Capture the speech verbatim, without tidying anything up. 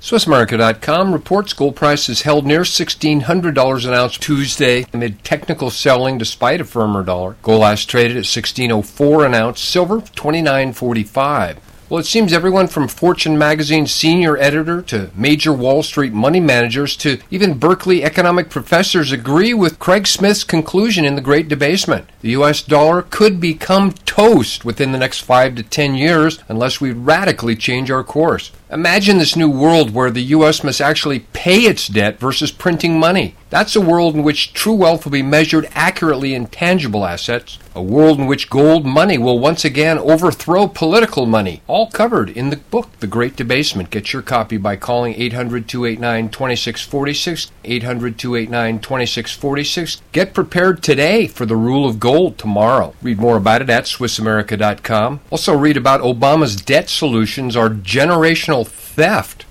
Swiss America dot com reports gold prices held near sixteen hundred dollars an ounce Tuesday amid technical selling despite a firmer dollar. Gold last traded at sixteen oh four an ounce, silver twenty-nine forty-five. Well, it seems everyone from Fortune magazine's senior editor to major Wall Street money managers to even Berkeley economic professors agree with Craig Smith's conclusion in The Great Debasement. The U S dollar could become toast within the next five to ten years unless we radically change our course. Imagine this new world where the U S must actually pay its debt versus printing money. That's a world in which true wealth will be measured accurately in tangible assets, a world in which gold money will once again overthrow political money. All covered in the book, The Great Debasement. Get your copy by calling eight hundred, two eight nine, two six four six, eight hundred, two eight nine, two six four six. Get prepared today for the rule of gold tomorrow. Read more about it at Swiss America dot com. Also read about Obama's debt solutions are generational theft.